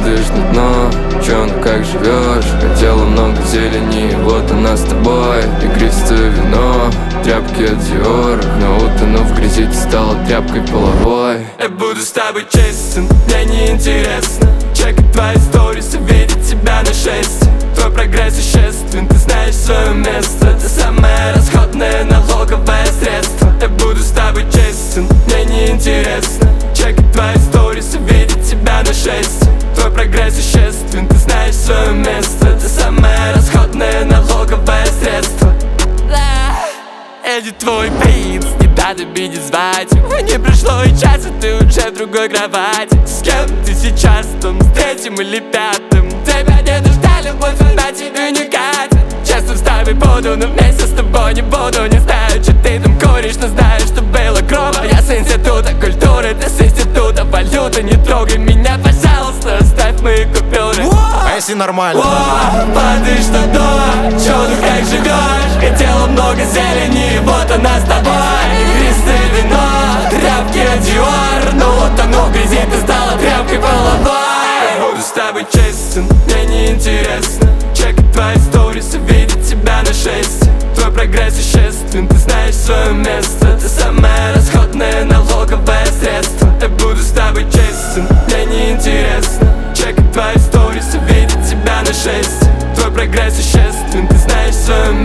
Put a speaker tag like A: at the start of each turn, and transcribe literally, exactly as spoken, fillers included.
A: падаешь на дно. Чё, ну как живешь? Хотела много зелени, вот она с тобой. Игристое вино, тряпки от Диор, но утонув в грязи, ты стала тряпкой половой.
B: Я буду с тобой честен, мне не интересно чекать твои сторисы, видеть тебя на шесте. Твой прогресс исчествен, ты знаешь свое место. Ты самое расходное налоговое средство. Я буду с тобой честен, мне не интересно чекать твои сторисы, видеть тебя на шесте. Твой прогресс исчествен, ты знаешь свое место. Ты самое расходное налоговое средство. Это твой принц, не надо меня звать. Не прошло и часа, ты уже в другой кровати. С кем ты сейчас там, с третьим или пятым? Тебя не нужна любовь, она тебе не катит. Честно с тобой буду, но вместе с тобой не буду. Не знаю, что ты там куришь, но знаю, что было грубо. Я с института культуры, ты с института валюты. Не трогай меня, пожалуйста, оставь мои купюры.
C: А если нормально?
B: О, падаешь на дно, чё, ну как живешь? Хотела много зелени, вот она с тобой. Игристое вино, тряпки от Диор, но вот оно в грязи, ты стала тряпкой половой. Я буду с тобой честен, мне не интересно чекать твои сторисы, видеть тебя на шесте. Твой прогресс исчествен, ты знаешь свое место. Ты самое расходное налоговое средство. Я буду с тобой честен, мне не интересно чекать твои сторисы, видеть тебя на шесте. Твой прогресс исчествен, ты знаешь свое место.